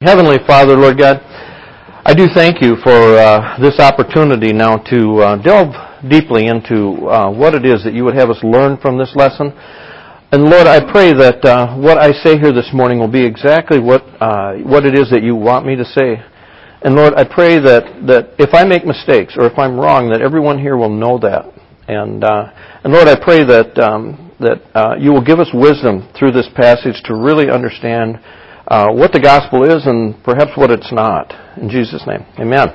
Heavenly Father, Lord God, I do thank you for this opportunity now to delve deeply into what it is that you would have us learn from this lesson. And Lord, I pray that what I say here this morning will be exactly what it is that you want me to say. And Lord, I pray that if I make mistakes or if I'm wrong, that everyone here will know that. And Lord, I pray that you will give us wisdom through this passage to really understand what the gospel is and perhaps what it's not. In Jesus' name, amen.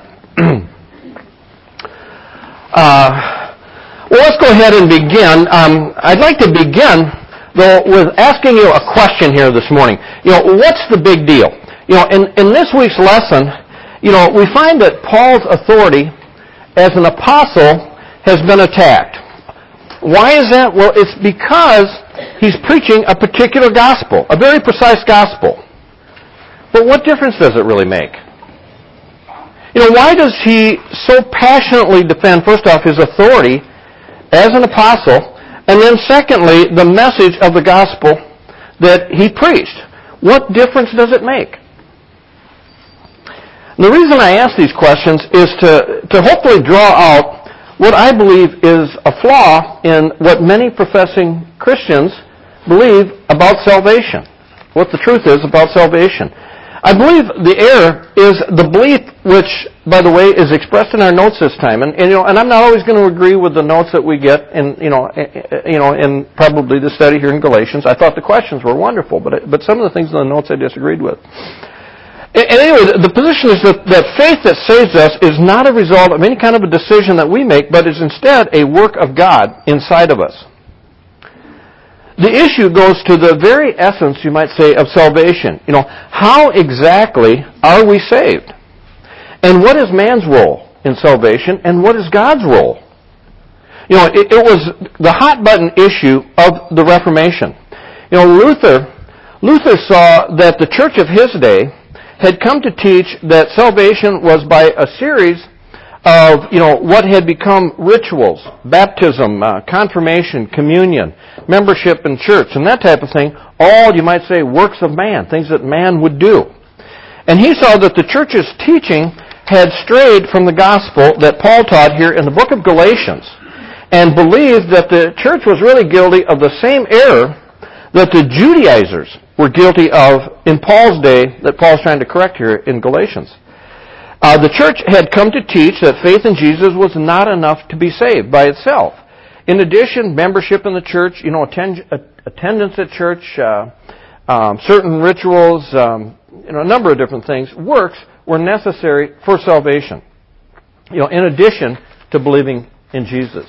Well, let's go ahead and begin. I'd like to begin, though, with asking you a question here this morning. What's the big deal? In this week's lesson, we find that Paul's authority as an apostle has been attacked. Why is that? Well, it's because he's preaching a particular gospel, a very precise gospel. But what difference does it really make? Why does he so passionately defend, first off, his authority as an apostle, and then secondly, the message of the gospel that he preached? What difference does it make? And the reason I ask these questions is to hopefully draw out what I believe is a flaw in what many professing Christians believe about salvation, what the truth is about salvation. I believe the error is the belief which, by the way, is expressed in our notes this time. And I'm not always going to agree with the notes that we get in probably the study here in Galatians. I thought the questions were wonderful, but some of the things in the notes I disagreed with. And anyway, the position is that faith that saves us is not a result of any kind of a decision that we make, but is instead a work of God inside of us. The issue goes to the very essence, you might say, of salvation. How exactly are we saved? And what is man's role in salvation, and what is God's role? It was the hot-button issue of the Reformation. Luther saw that the church of his day had come to teach that salvation was by a series of, what had become rituals, baptism, confirmation, communion, membership in church, and that type of thing, all, you might say, works of man, things that man would do. And he saw that the church's teaching had strayed from the gospel that Paul taught here in the book of Galatians, and believed that the church was really guilty of the same error that the Judaizers were guilty of in Paul's day that Paul's trying to correct here in Galatians. The church had come to teach that faith in Jesus was not enough to be saved by itself. In addition, membership in the church, attendance at church, certain rituals, a number of different things, works were necessary for salvation. In addition to believing in Jesus.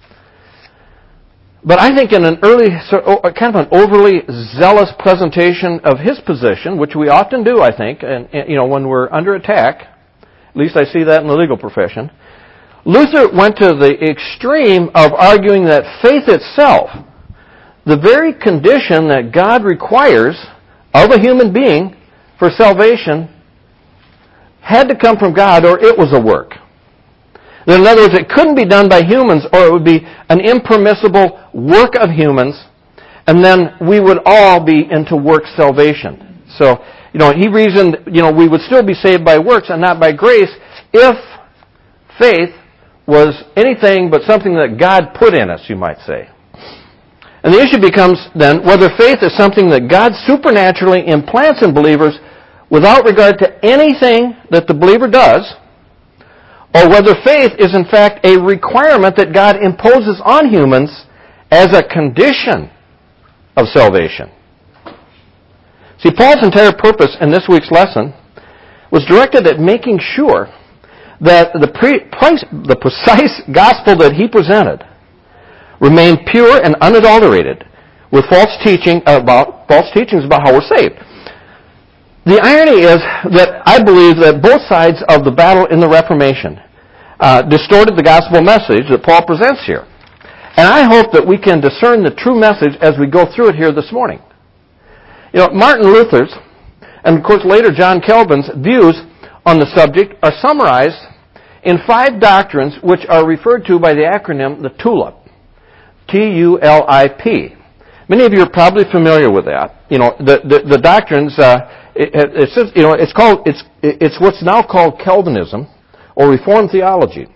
But I think in an early, kind of an overly zealous presentation of his position, which we often do, I think, and when we're under attack, at least I see that in the legal profession, Luther went to the extreme of arguing that faith itself, the very condition that God requires of a human being for salvation, had to come from God or it was a work. In other words, it couldn't be done by humans or it would be an impermissible work of humans, and then we would all be into work salvation. So, he reasoned, we would still be saved by works and not by grace if faith was anything but something that God put in us, you might say. And the issue becomes then whether faith is something that God supernaturally implants in believers without regard to anything that the believer does, or whether faith is in fact a requirement that God imposes on humans as a condition of salvation. See, Paul's entire purpose in this week's lesson was directed at making sure that the precise gospel that he presented remained pure and unadulterated with false teachings about how we're saved. The irony is that I believe that both sides of the battle in the Reformation distorted the gospel message that Paul presents here. And I hope that we can discern the true message as we go through it here this morning. Martin Luther's, and of course later John Calvin's, views on the subject are summarized in 5 doctrines which are referred to by the acronym the TULIP. T-U-L-I-P. Many of you are probably familiar with that. The doctrines it's what's now called Calvinism or Reformed theology.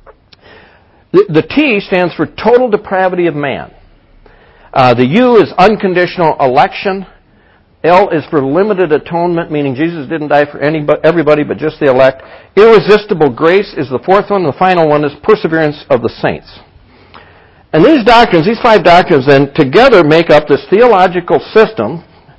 The T stands for total depravity of man. The U is unconditional election. L is for limited atonement, meaning Jesus didn't die for everybody but just the elect. Irresistible grace is the fourth one. The final one is perseverance of the saints. And these doctrines, these five doctrines, then together make up this theological system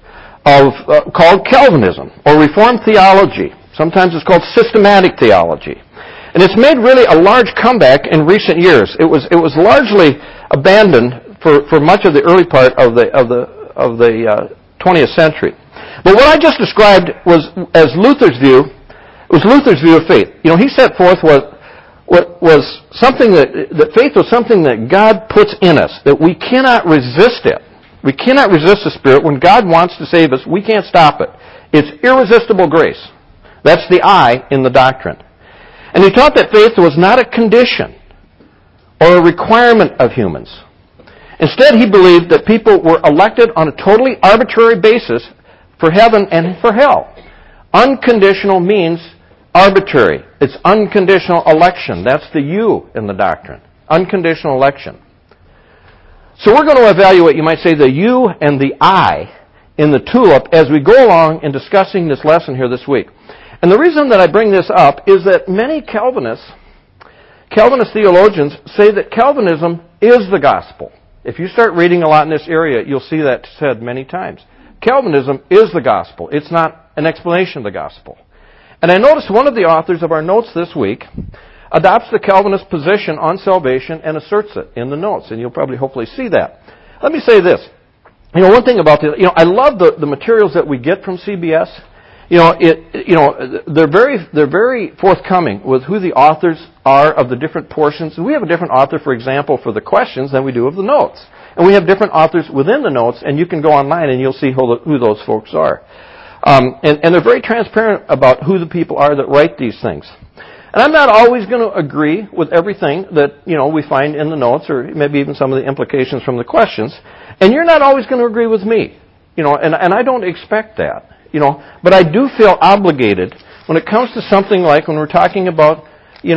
called Calvinism or Reformed theology. Sometimes it's called systematic theology. And it's made really a large comeback in recent years. It was largely abandoned for much of the early part of the 20th century. But what I just described was Luther's view of faith. He set forth what was something that faith was something that God puts in us, that we cannot resist it. We cannot resist the Spirit. When God wants to save us, we can't stop it. It's irresistible grace. That's the I in the doctrine. And he taught that faith was not a condition or a requirement of humans. Instead, he believed that people were elected on a totally arbitrary basis for heaven and for hell. Unconditional means arbitrary. It's unconditional election. That's the U in the doctrine. Unconditional election. So we're going to evaluate, you might say, the U and the I in the tulip as we go along in discussing this lesson here this week. And the reason that I bring this up is that many Calvinist theologians say that Calvinism is the gospel. If you start reading a lot in this area, you'll see that said many times. Calvinism is the gospel. It's not an explanation of the gospel. And I noticed one of the authors of our notes this week adopts the Calvinist position on salvation and asserts it in the notes. And you'll probably hopefully see that. Let me say this. One thing about I love the materials that we get from CBS. They're very forthcoming with who the authors are of the different portions. And we have a different author, for example, for the questions than we do of the notes. And we have different authors within the notes, and you can go online and you'll see who those folks are. And they're very transparent about who the people are that write these things. And I'm not always going to agree with everything that, we find in the notes or maybe even some of the implications from the questions. And you're not always going to agree with me. And I don't expect that. But I do feel obligated when it comes to something like when we're talking about,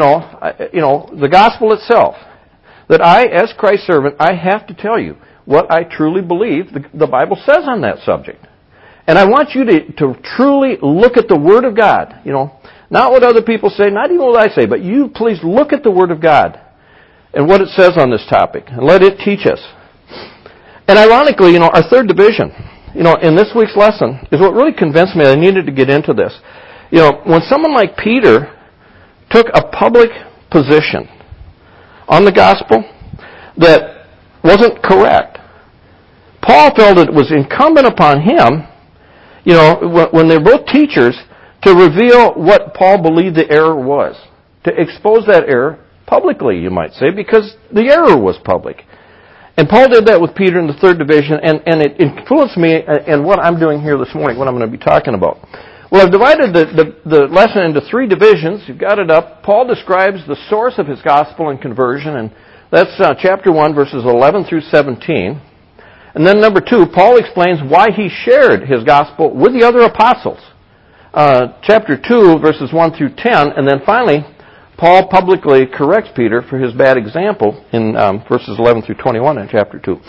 the gospel itself, that I, as Christ's servant, I have to tell you what I truly believe the Bible says on that subject. And I want you to truly look at the Word of God, not what other people say, not even what I say, but you please look at the Word of God and what it says on this topic and let it teach us. And ironically, our third division, in this week's lesson is what really convinced me I needed to get into this. When someone like Peter took a public position on the gospel that wasn't correct, Paul felt it was incumbent upon him, when they're both teachers, to reveal what Paul believed the error was, to expose that error publicly, you might say, because the error was public. And Paul did that with Peter in the third division, and it influenced me in what I'm doing here this morning, what I'm going to be talking about. Well, I've divided the lesson into three divisions. You've got it up. Paul describes the source of his gospel and conversion, and that's chapter 1, verses 11 through 17. And then number 2, Paul explains why he shared his gospel with the other apostles. Chapter 2, verses 1 through 10, and then finally, Paul publicly corrects Peter for his bad example in verses 11 through 21 in chapter 2.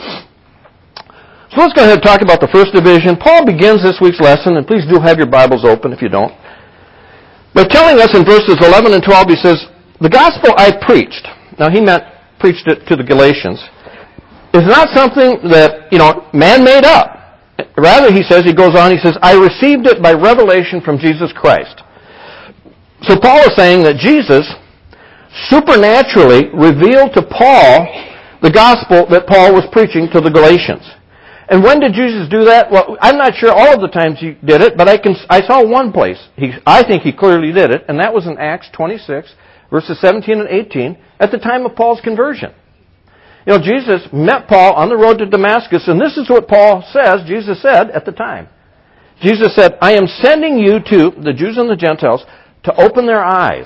So let's go ahead and talk about the first division. Paul begins this week's lesson, and please do have your Bibles open if you don't, by telling us in verses 11 and 12, he says, the gospel I preached, now he preached it to the Galatians, is not something that, man made up. Rather, he goes on, I received it by revelation from Jesus Christ. So Paul is saying that Jesus supernaturally revealed to Paul the gospel that Paul was preaching to the Galatians. And when did Jesus do that? Well, I'm not sure all of the times he did it, but I saw one place. I think he clearly did it, and that was in Acts 26, verses 17 and 18, at the time of Paul's conversion. Jesus met Paul on the road to Damascus, and this is what Jesus said at the time. Jesus said, I am sending you to the Jews and the Gentiles to open their eyes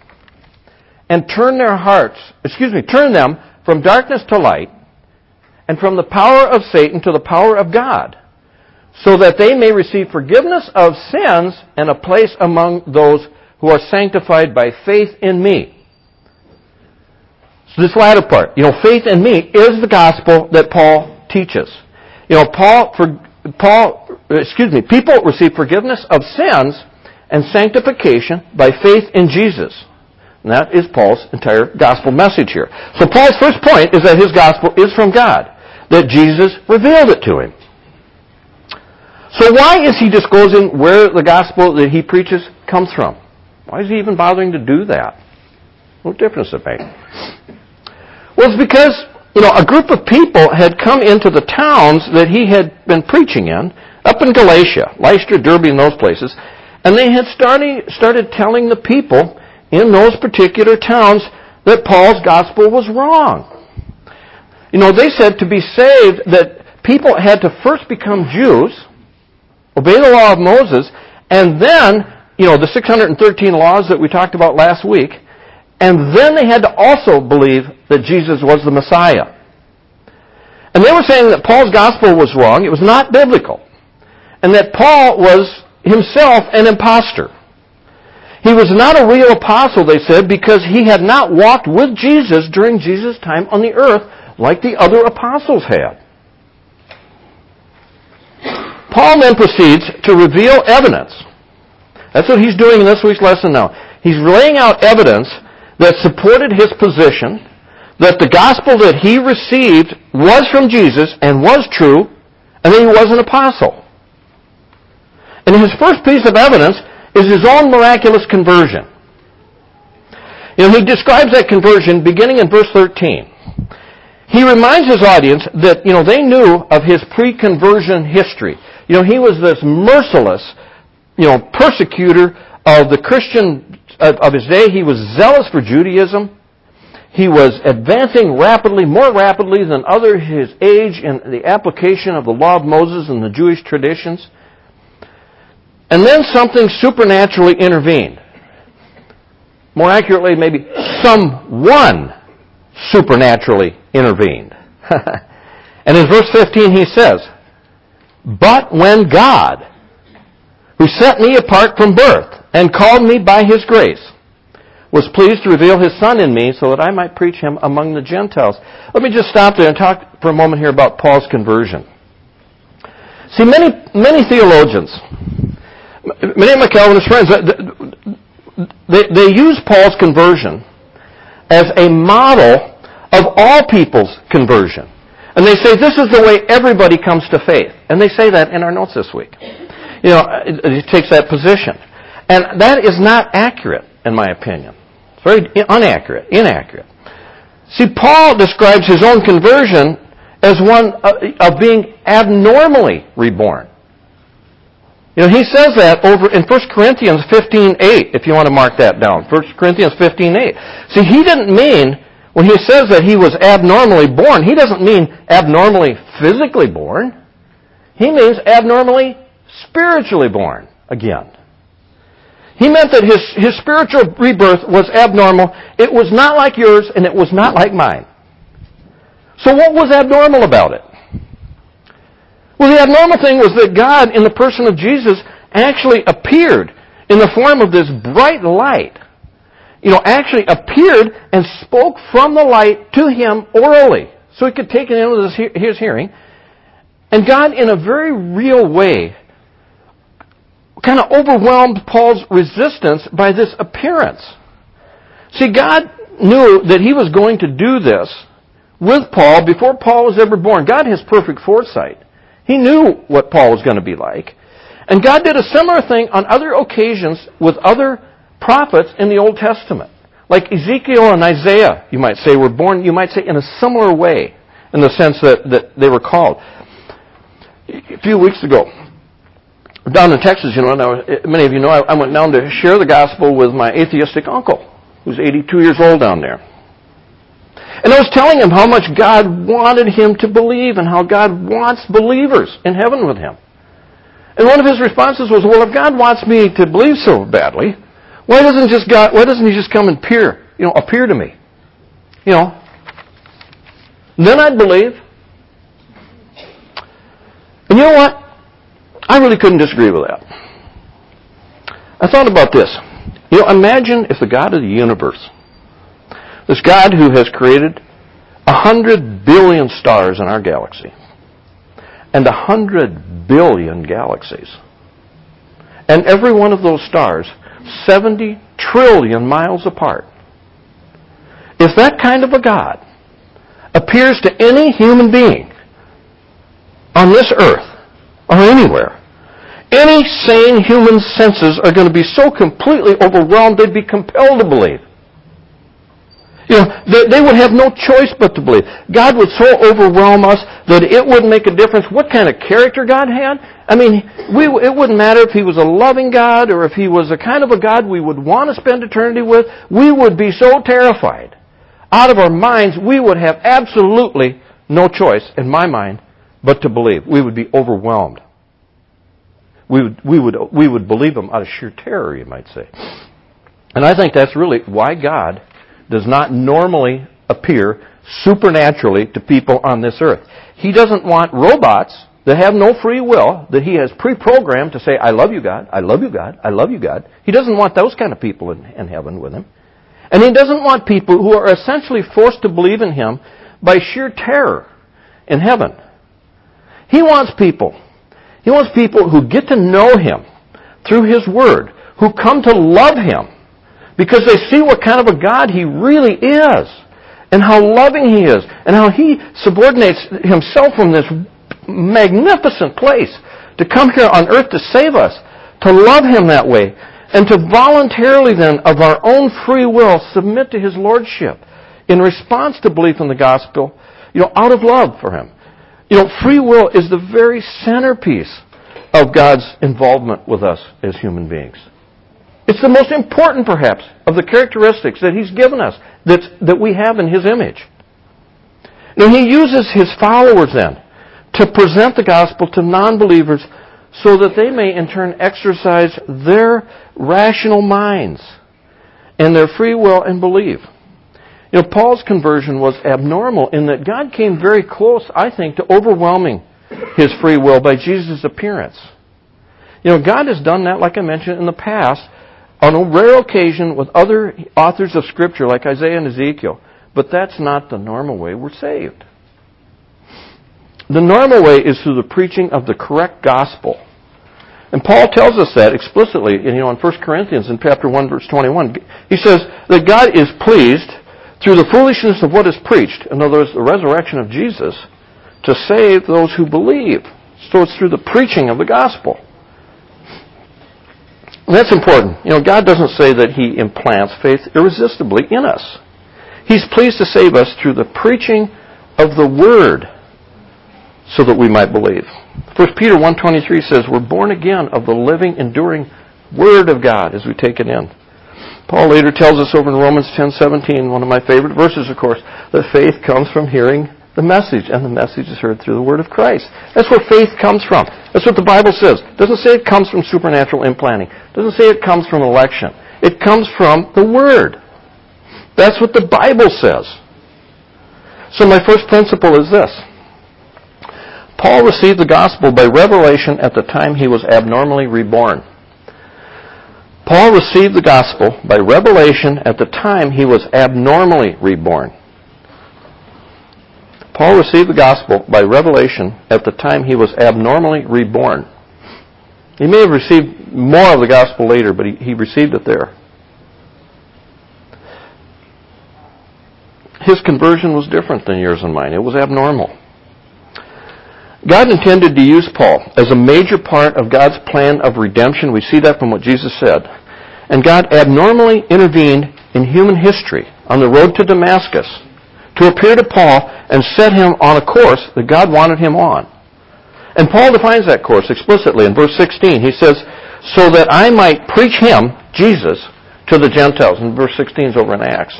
and turn them from darkness to light and from the power of Satan to the power of God, so that they may receive forgiveness of sins and a place among those who are sanctified by faith in me. So this latter part, faith in me is the gospel that Paul teaches. People receive forgiveness of sins and sanctification by faith in Jesus. And that is Paul's entire gospel message here. So Paul's first point is that his gospel is from God, that Jesus revealed it to him. So why is he disclosing where the gospel that he preaches comes from? Why is he even bothering to do that? What difference does it make? Well, it's because, a group of people had come into the towns that he had been preaching in, up in Galatia, Lystra, Derbe, and those places, and they had started telling the people in those particular towns that Paul's gospel was wrong. They said to be saved that people had to first become Jews, obey the law of Moses, and then, the 613 laws that we talked about last week, and then they had to also believe that Jesus was the Messiah. And they were saying that Paul's gospel was wrong, it was not biblical, and that Paul was himself an impostor. He was not a real apostle, they said, because he had not walked with Jesus during Jesus' time on the earth like the other apostles had. Paul then proceeds to reveal evidence. That's what he's doing in this week's lesson now. He's laying out evidence that supported his position, that the gospel that he received was from Jesus and was true, and that he was an apostle. And his first piece of evidence is his own miraculous conversion. He describes that conversion beginning in verse 13. He reminds his audience that, they knew of his pre-conversion history. He was this merciless, persecutor of the Christian of his day. He was zealous for Judaism. He was advancing rapidly, more rapidly than other his age in the application of the law of Moses and the Jewish traditions. And then something supernaturally intervened. More accurately, maybe someone supernaturally intervened. And in verse 15 he says, "But when God, who set me apart from birth and called me by His grace, was pleased to reveal His Son in me so that I might preach Him among the Gentiles." Let me just stop there and talk for a moment here about Paul's conversion. See, many theologians, many of my Calvinist friends, they use Paul's conversion as a model of all people's conversion. And they say this is the way everybody comes to faith. And they say that in our notes this week. It takes that position. And that is not accurate, in my opinion. It's very inaccurate. See, Paul describes his own conversion as one of being abnormally reborn. He says that over in 1 Corinthians 15:8, if you want to mark that down. 1 Corinthians 15:8. See, he didn't mean, when he says that he was abnormally born, he doesn't mean abnormally physically born. He means abnormally spiritually born again. He meant that his spiritual rebirth was abnormal. It was not like yours, and it was not like mine. So what was abnormal about it? Well, the abnormal thing was that God, in the person of Jesus, actually appeared in the form of this bright light. Actually appeared and spoke from the light to him orally, so he could take it into his hearing. And God, in a very real way, kind of overwhelmed Paul's resistance by this appearance. See, God knew that He was going to do this with Paul before Paul was ever born. God has perfect foresight. He knew what Paul was going to be like. And God did a similar thing on other occasions with other prophets in the Old Testament. Like Ezekiel and Isaiah, you might say, were born, you might say, in a similar way, in the sense that they were called. A few weeks ago, down in Texas, many of you know, I went down to share the gospel with my atheistic uncle, who's 82 years old down there. And I was telling him how much God wanted him to believe and how God wants believers in heaven with Him. And one of his responses was, well, if God wants me to believe so badly, why doesn't He just come and appear to me? Then I'd believe. And you know what? I really couldn't disagree with that. I thought about this. Imagine if the God of the universe, this God who has created 100 billion stars in our galaxy, and 100 billion galaxies, and every one of those stars 70 trillion miles apart. If that kind of a God appears to any human being on this earth or anywhere, any sane human senses are going to be so completely overwhelmed they'd be compelled to believe. They would have no choice but to believe. God would so overwhelm us that it wouldn't make a difference what kind of character God had. It wouldn't matter if He was a loving God or if He was the kind of a God we would want to spend eternity with. We would be so terrified. Out of our minds, we would have absolutely no choice, in my mind, but to believe. We would be overwhelmed. We would believe Him out of sheer terror, you might say. And I think that's really why God does not normally appear supernaturally to people on this earth. He doesn't want robots that have no free will, that He has pre-programmed to say, I love you, God, I love you, God, I love you, God. He doesn't want those kind of people in heaven with Him. And He doesn't want people who are essentially forced to believe in Him by sheer terror in heaven. He wants people who get to know Him through His Word, who come to love Him because they see what kind of a God He really is, and how loving He is, and how He subordinates Himself from this magnificent place to come here on earth to save us, to love Him that way, and to voluntarily then, of our own free will, submit to His Lordship in response to belief in the gospel, out of love for Him. Free will is the very centerpiece of God's involvement with us as human beings. It's the most important, perhaps, of the characteristics that He's given us that we have in His image. Now, He uses His followers then to present the gospel to non-believers so that they may in turn exercise their rational minds and their free will and believe. Paul's conversion was abnormal in that God came very close, I think, to overwhelming his free will by Jesus' appearance. God has done that, like I mentioned in the past, on a rare occasion with other authors of Scripture like Isaiah and Ezekiel. But that's not the normal way we're saved. The normal way is through the preaching of the correct gospel. And Paul tells us that explicitly in 1 Corinthians in chapter 1, verse 21. He says that God is pleased through the foolishness of what is preached, in other words, the resurrection of Jesus, to save those who believe. So it's through the preaching of the gospel. And that's important. God doesn't say that He implants faith irresistibly in us. He's pleased to save us through the preaching of the Word so that we might believe. 1 Peter 1:23 says, we're born again of the living, enduring Word of God as we take it in. Paul later tells us over in Romans 10:17, one of my favorite verses, of course, that faith comes from hearing the message, and the message is heard through the Word of Christ. That's where faith comes from. That's what the Bible says. It doesn't say it comes from supernatural implanting. It doesn't say it comes from election. It comes from the Word. That's what the Bible says. So my first principle is this. Paul received the gospel by revelation at the time he was abnormally reborn. Paul received the gospel by revelation at the time he was abnormally reborn. Paul received the gospel by revelation at the time he was abnormally reborn. He may have received more of the gospel later, but he received it there. His conversion was different than yours and mine. It was abnormal. God intended to use Paul as a major part of God's plan of redemption. We see that from what Jesus said. And God abnormally intervened in human history on the road to Damascus to appear to Paul and set him on a course that God wanted him on. And Paul defines that course explicitly in verse 16. He says, so that I might preach Him, Jesus, to the Gentiles. And verse 16 is over in Acts.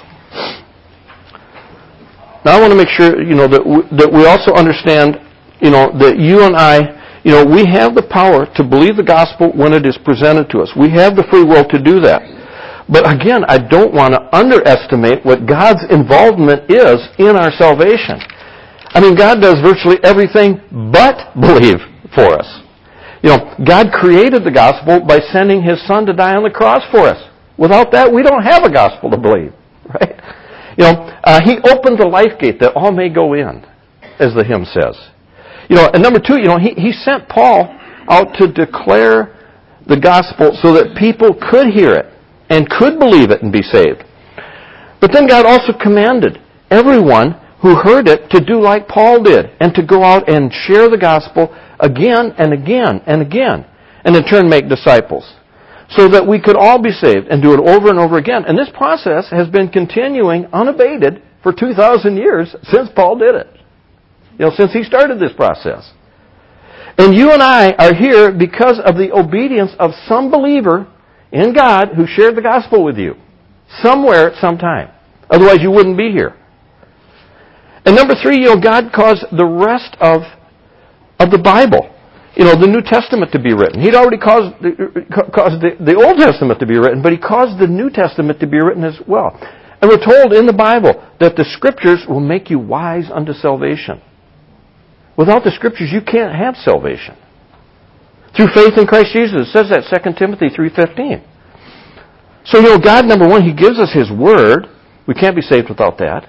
Now I want to make sure, that we also understand, that you and I, we have the power to believe the gospel when it is presented to us. We have the free will to do that. But again, I don't want to underestimate what God's involvement is in our salvation. God does virtually everything but believe for us. God created the gospel by sending His Son to die on the cross for us. Without that, we don't have a gospel to believe, right? He opened the life gate that all may go in, as the hymn says. And number two, he sent Paul out to declare the gospel so that people could hear it and could believe it and be saved. But then God also commanded everyone who heard it to do like Paul did and to go out and share the gospel again and again and again, and in turn make disciples, so that we could all be saved and do it over and over again. And this process has been continuing unabated for 2,000 years since Paul did it. Since he started this process. And you and I are here because of the obedience of some believer in God who shared the gospel with you somewhere at some time. Otherwise you wouldn't be here. And number three, God caused the rest of the Bible, the New Testament to be written. He'd already caused the Old Testament to be written, but He caused the New Testament to be written as well. And we're told in the Bible that the Scriptures will make you wise unto salvation. Without the Scriptures, you can't have salvation. Through faith in Christ Jesus. It says that 2 Timothy 3:15. So, God, number one, He gives us His Word. We can't be saved without that.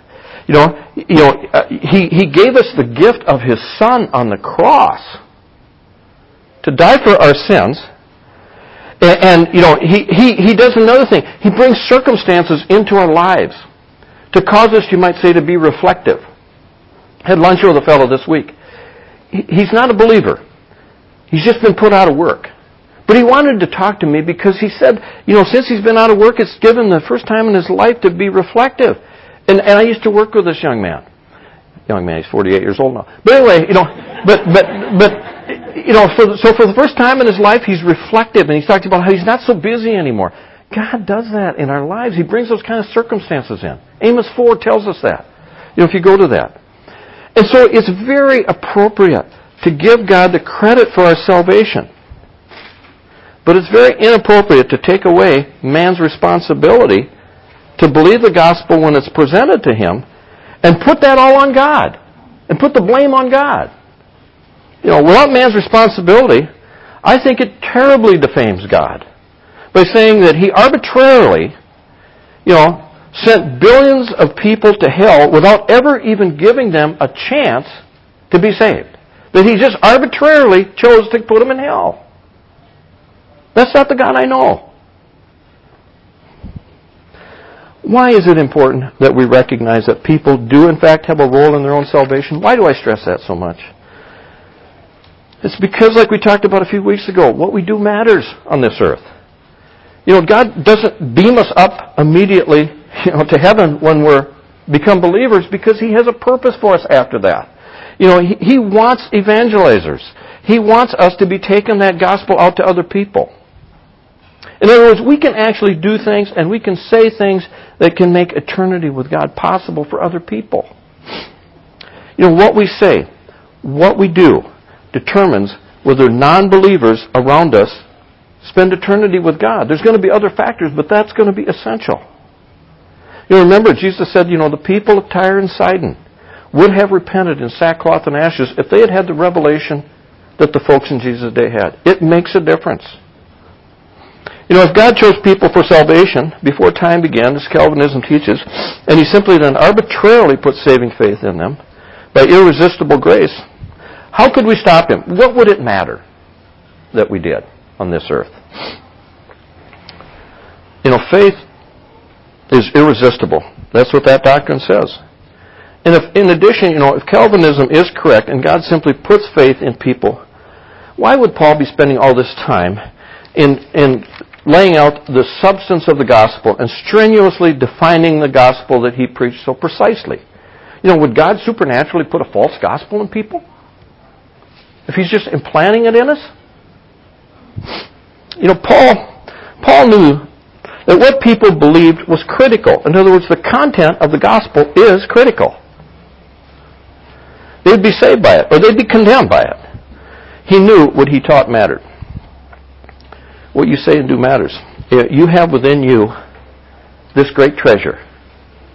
He gave us the gift of His Son on the cross to die for our sins. And He does another thing. He brings circumstances into our lives to cause us, you might say, to be reflective. I had lunch with a fellow this week. He's not a believer. He's just been put out of work. But he wanted to talk to me because he said, since he's been out of work, it's given the first time in his life to be reflective. And I used to work with this young man. He's 48 years old now. But anyway, so for the first time in his life, he's reflective, and he's talking about how he's not so busy anymore. God does that in our lives. He brings those kind of circumstances in. Amos 4 tells us that. If you go to that. And so it's very appropriate to give God the credit for our salvation. But it's very inappropriate to take away man's responsibility to believe the gospel when it's presented to him and put that all on God and put the blame on God. Without man's responsibility, I think it terribly defames God by saying that He arbitrarily, sent billions of people to hell without ever even giving them a chance to be saved. That He just arbitrarily chose to put them in hell. That's not the God I know. Why is it important that we recognize that people do in fact have a role in their own salvation? Why do I stress that so much? It's because, like we talked about a few weeks ago, what we do matters on this earth. God doesn't beam us up immediately to heaven when we're become believers because He has a purpose for us after that. He wants evangelizers. He wants us to be taking that gospel out to other people. In other words, we can actually do things and we can say things that can make eternity with God possible for other people. What we say, what we do, determines whether non-believers around us spend eternity with God. There's going to be other factors, but that's going to be essential. Remember, Jesus said, the people of Tyre and Sidon would have repented in sackcloth and ashes if they had had the revelation that the folks in Jesus' day had. It makes a difference. If God chose people for salvation before time began, as Calvinism teaches, and He simply then arbitrarily put saving faith in them by irresistible grace, how could we stop Him? What would it matter that we did on this earth? Faith is irresistible. That's what that doctrine says. And if, in addition, if Calvinism is correct and God simply puts faith in people, why would Paul be spending all this time in laying out the substance of the gospel and strenuously defining the gospel that he preached so precisely? Would God supernaturally put a false gospel in people? If He's just implanting it in us? Paul knew that what people believed was critical. In other words, the content of the gospel is critical. They'd be saved by it, or they'd be condemned by it. He knew what he taught mattered. What you say and do matters. You have within you this great treasure.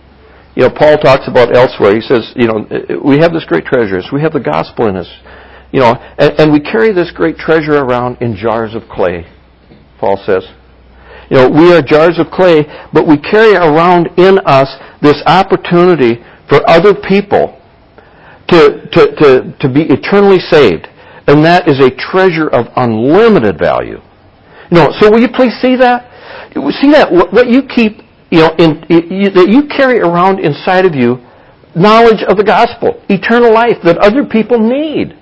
Paul talks about elsewhere. He says, we have this great treasure. So we have the gospel in us. And we carry this great treasure around in jars of clay, Paul says. We are jars of clay, but we carry around in us this opportunity for other people to be eternally saved. And that is a treasure of unlimited value. So will you please see that? See that what you keep, that you carry around inside of you, knowledge of the gospel, eternal life that other people need.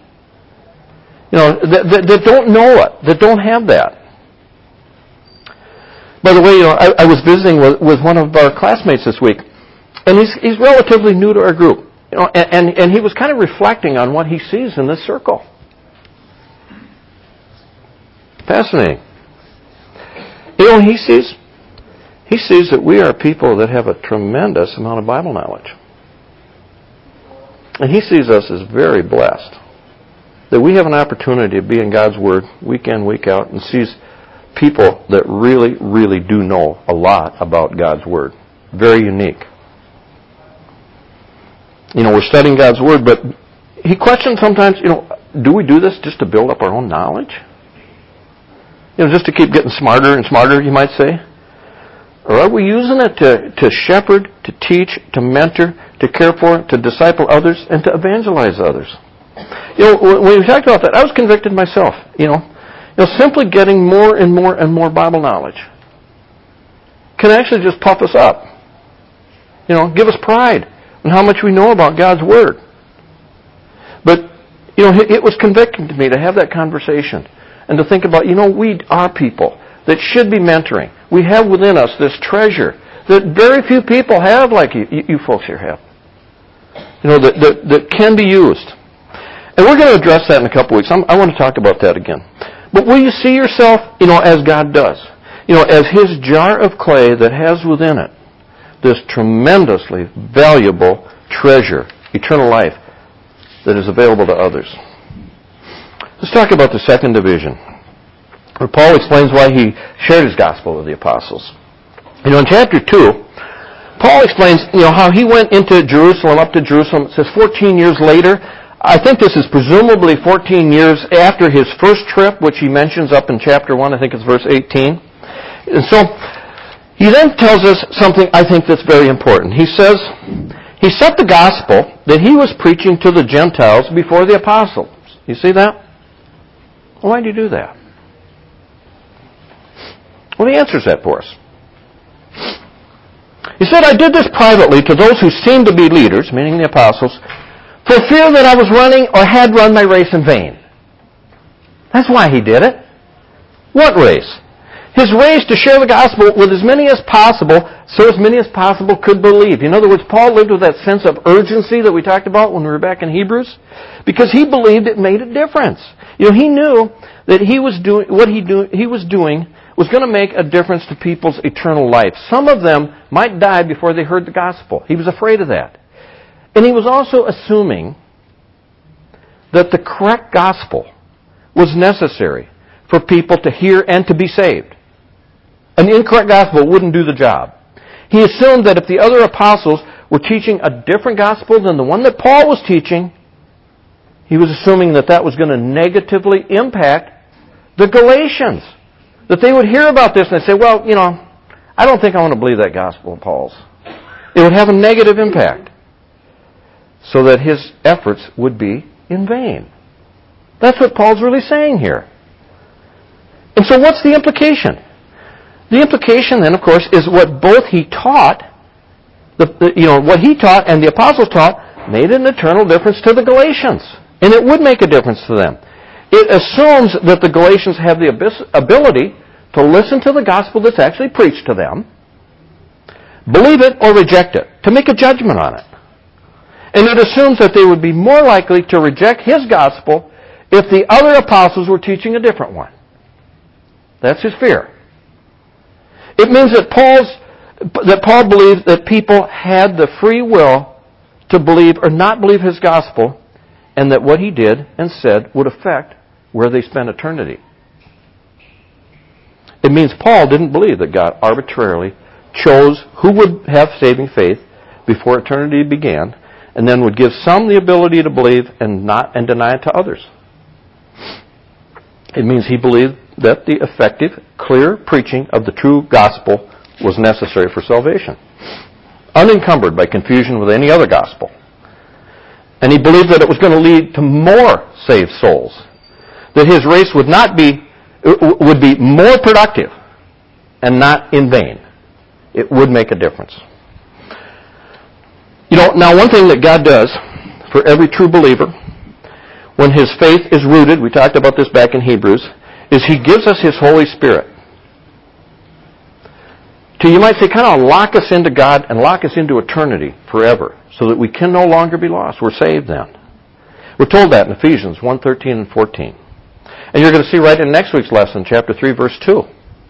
That don't know it, that don't have that. By the way, I was visiting with one of our classmates this week, and he's relatively new to our group. And he was kind of reflecting on what he sees in this circle. Fascinating. He sees that we are people that have a tremendous amount of Bible knowledge. And he sees us as very blessed. That we have an opportunity to be in God's Word week in, week out, and sees people that really, really do know a lot about God's Word. Very unique. We're studying God's Word, but he questions sometimes, do we do this just to build up our own knowledge? Just to keep getting smarter and smarter, you might say? Or are we using it to shepherd, to teach, to mentor, to care for, to disciple others, and to evangelize others? When we talked about that, I was convicted myself. Simply getting more and more and more Bible knowledge can actually just puff us up. Give us pride in how much we know about God's Word. But, it was convicting to me to have that conversation and to think about, we are people that should be mentoring. We have within us this treasure that very few people have like you folks here have. That can be used. And we're going to address that in a couple weeks. I want to talk about that again. But will you see yourself, as God does? As His jar of clay that has within it this tremendously valuable treasure, eternal life, that is available to others. Let's talk about the second division, where Paul explains why he shared his gospel with the apostles. In chapter 2, Paul explains, how he went into Jerusalem, up to Jerusalem. It says 14 years later. I think this is presumably 14 years after his first trip, which he mentions up in chapter 1. I think it's verse 18. And so, he then tells us something I think that's very important. He says, he set the gospel that he was preaching to the Gentiles before the apostles. You see that? Well, why did he do that? Well, he answers that for us. He said, I did this privately to those who seemed to be leaders, meaning the apostles, for fear that I was running or had run my race in vain. That's why he did it. What race? His race to share the gospel with as many as possible, so as many as possible could believe. In other words, Paul lived with that sense of urgency that we talked about when we were back in Hebrews, because he believed it made a difference. He knew that he was doing what he was doing was going to make a difference to people's eternal life. Some of them might die before they heard the gospel. He was afraid of that. And he was also assuming that the correct gospel was necessary for people to hear and to be saved. An incorrect gospel wouldn't do the job. He assumed that if the other apostles were teaching a different gospel than the one that Paul was teaching, he was assuming that that was going to negatively impact the Galatians. That they would hear about this and they'd say, well, I don't think I want to believe that gospel of Paul's. It would have a negative impact. So that his efforts would be in vain. That's what Paul's really saying here. And so what's the implication? The implication then, of course, is what both he taught, what he taught and the apostles taught made an eternal difference to the Galatians. And it would make a difference to them. It assumes that the Galatians have the ability to listen to the gospel that's actually preached to them, believe it or reject it, to make a judgment on it. And it assumes that they would be more likely to reject his gospel if the other apostles were teaching a different one. That's his fear. It means that Paul believed that people had the free will to believe or not believe his gospel, and that what he did and said would affect where they spent eternity. It means Paul didn't believe that God arbitrarily chose who would have saving faith before eternity began, and then would give some the ability to believe and deny it to others. It means he believed that the effective, clear preaching of the true gospel was necessary for salvation, unencumbered by confusion with any other gospel. And he believed that it was going to lead to more saved souls, that his race would be more productive and not in vain. It would make a difference. Now one thing that God does for every true believer when his faith is rooted, we talked about this back in Hebrews, is he gives us his Holy Spirit to, you might say, kind of lock us into God and lock us into eternity forever so that we can no longer be lost. We're saved then. We're told that in Ephesians 1:13 and 14. And you're going to see right in next week's lesson, chapter 3, verse 2.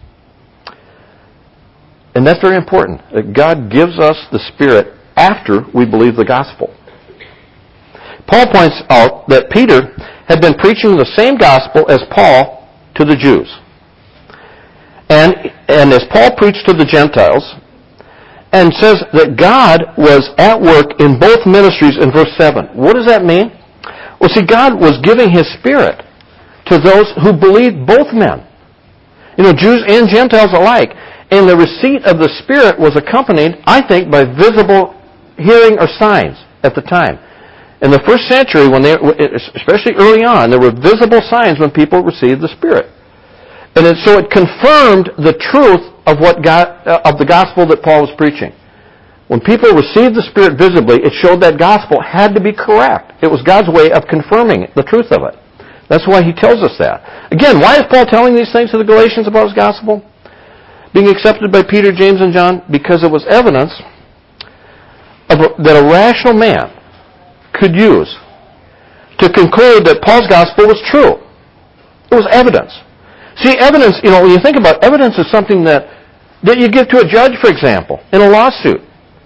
And that's very important, that God gives us the Spirit after we believe the gospel. Paul points out that Peter had been preaching the same gospel as Paul to the Jews. And as Paul preached to the Gentiles, and says that God was at work in both ministries in verse 7. What does that mean? Well, see, God was giving his Spirit to those who believed both men. Jews and Gentiles alike. And the receipt of the Spirit was accompanied, I think, by visible hearing or signs at the time. In the first century, especially early on, there were visible signs when people received the Spirit. And so it confirmed the truth of of the gospel that Paul was preaching. When people received the Spirit visibly, it showed that gospel had to be correct. It was God's way of confirming the truth of it. That's why he tells us that. Again, why is Paul telling these things to the Galatians about his gospel being accepted by Peter, James, and John? Because it was evidence that a rational man could use to conclude that Paul's gospel was true. It was evidence. See, evidence, when you think about it, evidence is something that you give to a judge, for example, in a lawsuit.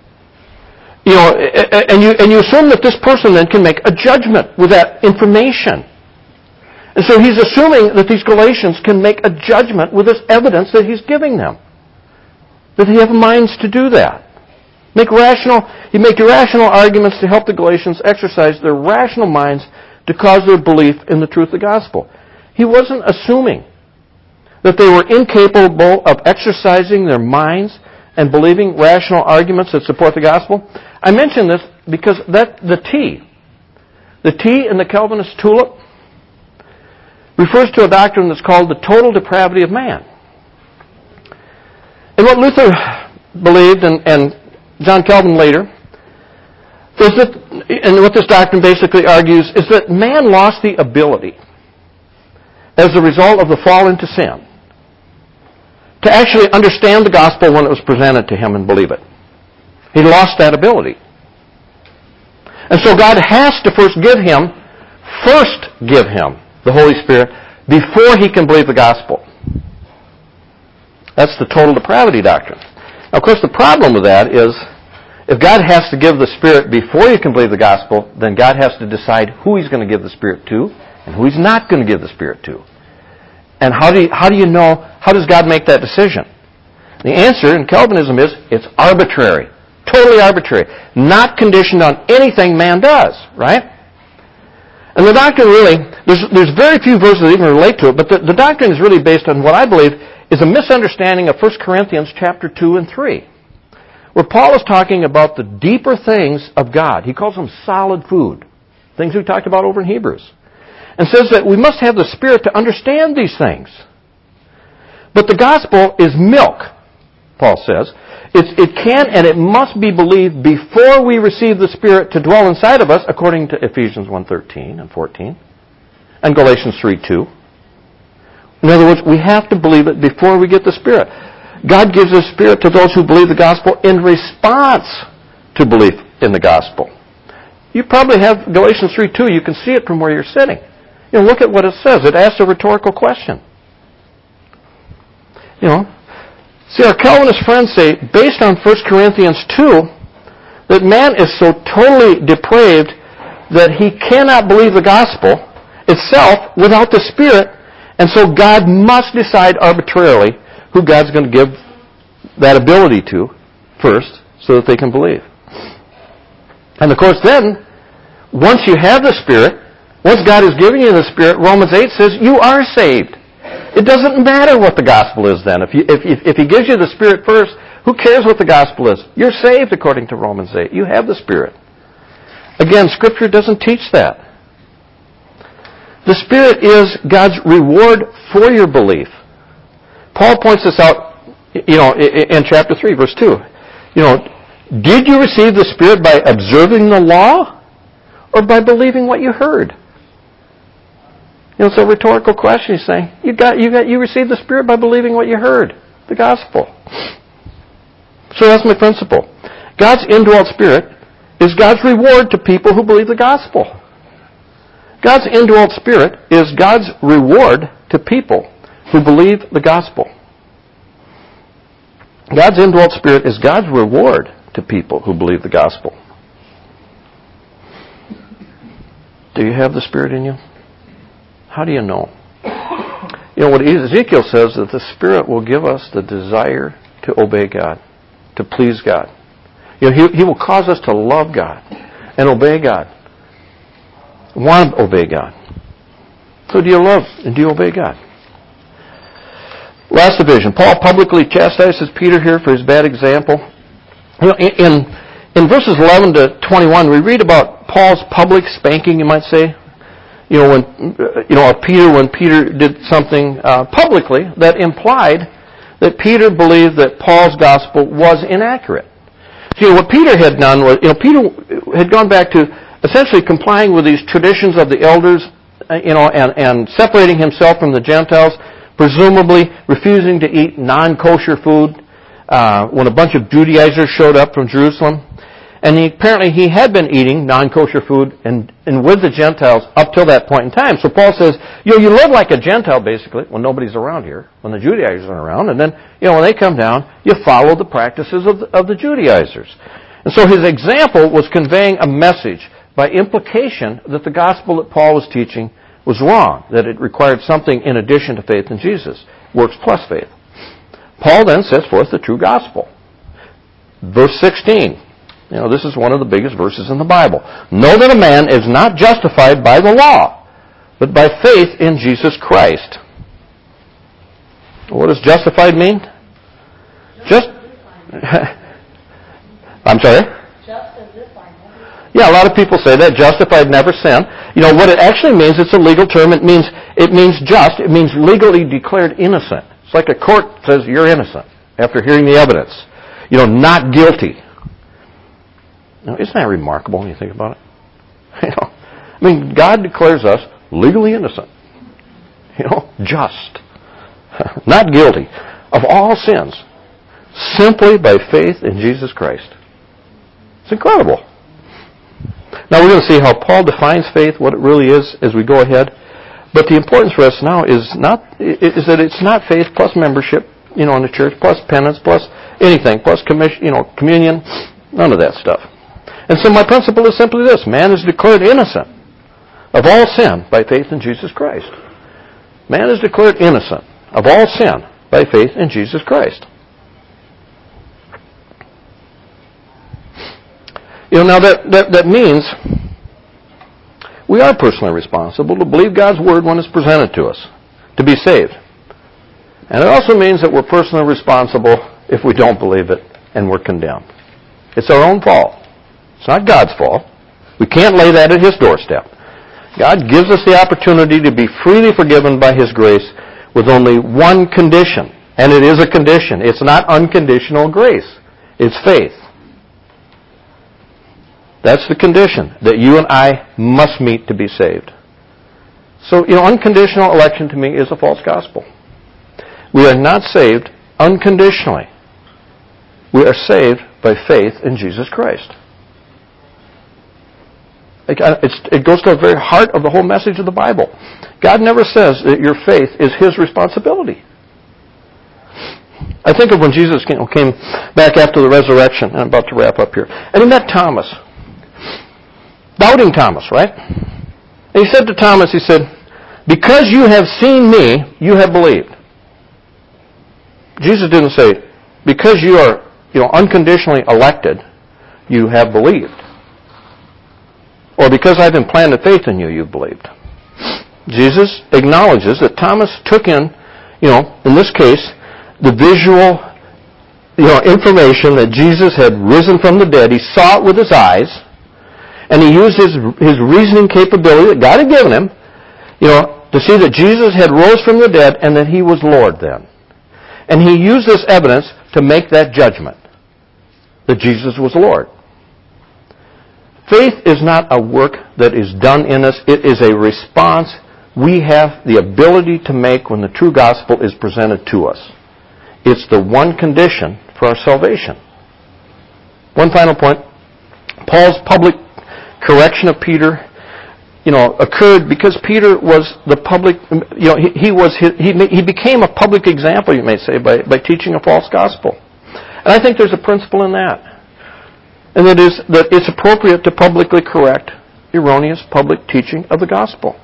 And you assume that this person then can make a judgment with that information. And so he's assuming that these Galatians can make a judgment with this evidence that he's giving them. That they have minds to do that. You make irrational arguments to help the Galatians exercise their rational minds to cause their belief in the truth of the gospel. He wasn't assuming that they were incapable of exercising their minds and believing rational arguments that support the gospel. I mention this because the T in the Calvinist tulip refers to a doctrine that's called the total depravity of man. And what Luther believed, and John Calvin later, is that, and what this doctrine basically argues, is that man lost the ability, as a result of the fall into sin, to actually understand the gospel when it was presented to him and believe it. He lost that ability. And so God has to first give him the Holy Spirit before he can believe the gospel. That's the total depravity doctrine. Now, of course, the problem with that is if God has to give the Spirit before you can believe the gospel, then God has to decide who he's going to give the Spirit to and who he's not going to give the Spirit to. And how does God make that decision? The answer in Calvinism is it's arbitrary. Totally arbitrary. Not conditioned on anything man does, right? And the doctrine really, there's very few verses that even relate to it, but the doctrine is really based on what I believe is a misunderstanding of 1 Corinthians chapter 2 and 3, where Paul is talking about the deeper things of God. He calls them solid food, things we talked about over in Hebrews, and says that we must have the Spirit to understand these things. But the gospel is milk, Paul says. It can and it must be believed before we receive the Spirit to dwell inside of us, according to Ephesians 1:13 and 14, and Galatians 3:2. In other words, we have to believe it before we get the Spirit. God gives the Spirit to those who believe the gospel in response to belief in the gospel. You probably have Galatians 3:2. You can see it from where you're sitting. Look at what it says. It asks a rhetorical question. See, our Calvinist friends say, based on 1 Corinthians 2, that man is so totally depraved that he cannot believe the gospel itself without the Spirit, and so God must decide arbitrarily who God's going to give that ability to first so that they can believe. And of course then, once you have the Spirit, Once God has given you the Spirit, Romans 8 says you are saved. It doesn't matter what the gospel is then. If He gives you the Spirit first, who cares what the gospel is? You're saved according to Romans 8. You have the Spirit. Again, Scripture doesn't teach that. The Spirit is God's reward for your belief. Paul points this out, in chapter 3, verse 2. Did you receive the Spirit by observing the law or by believing what you heard? It's a rhetorical question. He's saying, you received the Spirit by believing what you heard, the gospel. So that's my principle. God's indwelt Spirit is God's reward to people who believe the gospel. God's indwelt Spirit is God's reward to people who believe the gospel. God's indwelt Spirit is God's reward to people who believe the gospel. Do you have the Spirit in you? How do you know? What Ezekiel says, that the Spirit will give us the desire to obey God, to please God. He will cause us to love God and obey God. Want to obey God. So do you love and do you obey God? Last division. Paul publicly chastises Peter here for his bad example. In verses 11 to 21, we read about Paul's public spanking, you might say. When Peter did something publicly that implied that Peter believed that Paul's gospel was inaccurate. So, what Peter had done was, Peter had gone back to essentially complying with these traditions of the elders, and separating himself from the Gentiles, presumably refusing to eat non-kosher food when a bunch of Judaizers showed up from Jerusalem. And apparently he had been eating non-kosher food and with the Gentiles up till that point in time. So Paul says, you live like a Gentile basically when nobody's around here, when the Judaizers aren't around. And then, when they come down, you follow the practices of the Judaizers. And so his example was conveying a message by implication that the gospel that Paul was teaching was wrong, that it required something in addition to faith in Jesus, works plus faith. Paul then sets forth the true gospel. Verse 16. This is one of the biggest verses in the Bible. Know that a man is not justified by the law, but by faith in Jesus Christ. What does justified mean? I'm sorry? Yeah, a lot of people say that, justified, never sin. What it actually means, it's a legal term. It means just. It means legally declared innocent. It's like a court says you're innocent after hearing the evidence. Not guilty. Isn't that remarkable when you think about it? God declares us legally innocent. Just. Not guilty of all sins. Simply by faith in Jesus Christ. It's incredible. Now we're going to see how Paul defines faith, what it really is, as we go ahead. But the importance for us now is that it's not faith plus membership, in the church, plus penance, plus anything, plus communion, none of that stuff. And so my principle is simply this. Man is declared innocent of all sin by faith in Jesus Christ. Man is declared innocent of all sin by faith in Jesus Christ. Now that means we are personally responsible to believe God's Word when it's presented to us, to be saved. And it also means that we're personally responsible if we don't believe it and we're condemned. It's our own fault. It's not God's fault. We can't lay that at His doorstep. God gives us the opportunity to be freely forgiven by His grace with only one condition. And it is a condition. It's not unconditional grace. It's faith. That's the condition that you and I must meet to be saved. So, unconditional election to me is a false gospel. We are not saved unconditionally. We are saved by faith in Jesus Christ. It goes to the very heart of the whole message of the Bible. God never says that your faith is His responsibility. I think of when Jesus came back after the resurrection, and I'm about to wrap up here, and He met Thomas. Doubting Thomas, right? And He said to Thomas, He said, because you have seen me, you have believed. Jesus didn't say, because you are unconditionally elected, you have believed. or because I've implanted faith in you, you've believed. Jesus acknowledges that Thomas took in, in this case, the visual, information that Jesus had risen from the dead. He saw it with his eyes, and he used his reasoning capability that God had given him, to see that Jesus had rose from the dead and that he was Lord then. And he used this evidence to make that judgment, that Jesus was Lord. Faith is not a work that is done in us. It is a response we have the ability to make when the true gospel is presented to us. It's the one condition for our salvation. One final point. Paul's public correction of Peter, occurred because Peter was the public, he became a public example, you may say, by teaching a false gospel. And I think there's a principle in that. And that is that it's appropriate to publicly correct erroneous public teaching of the gospel.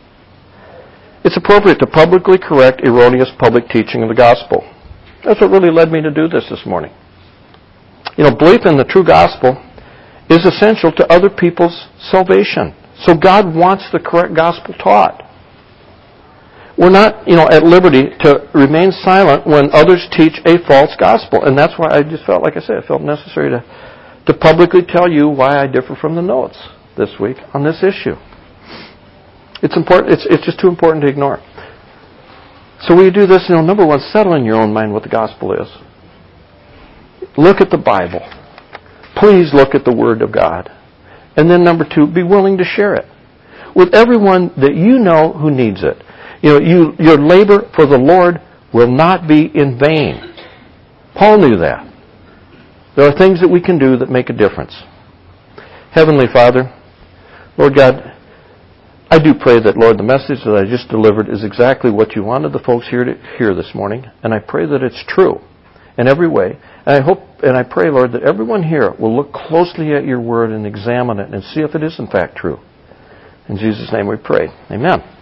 It's appropriate to publicly correct erroneous public teaching of the gospel. That's what really led me to do this morning. Belief in the true gospel is essential to other people's salvation. So God wants the correct gospel taught. We're not, at liberty to remain silent when others teach a false gospel. And that's why I just felt, like I said, it felt necessary to publicly tell you why I differ from the notes this week on this issue. It's important. It's just too important to ignore. So will you do this? Number one, settle in your own mind what the gospel is. Look at the Bible. Please look at the Word of God. And then number two, be willing to share it with everyone that you know who needs it. Your labor for the Lord will not be in vain. Paul knew that. There are things that we can do that make a difference. Heavenly Father, Lord God, I do pray that, Lord, the message that I just delivered is exactly what you wanted the folks here to hear this morning, and I pray that it's true in every way. And I hope and I pray, Lord, that everyone here will look closely at your word and examine it and see if it is in fact true. In Jesus' name we pray. Amen.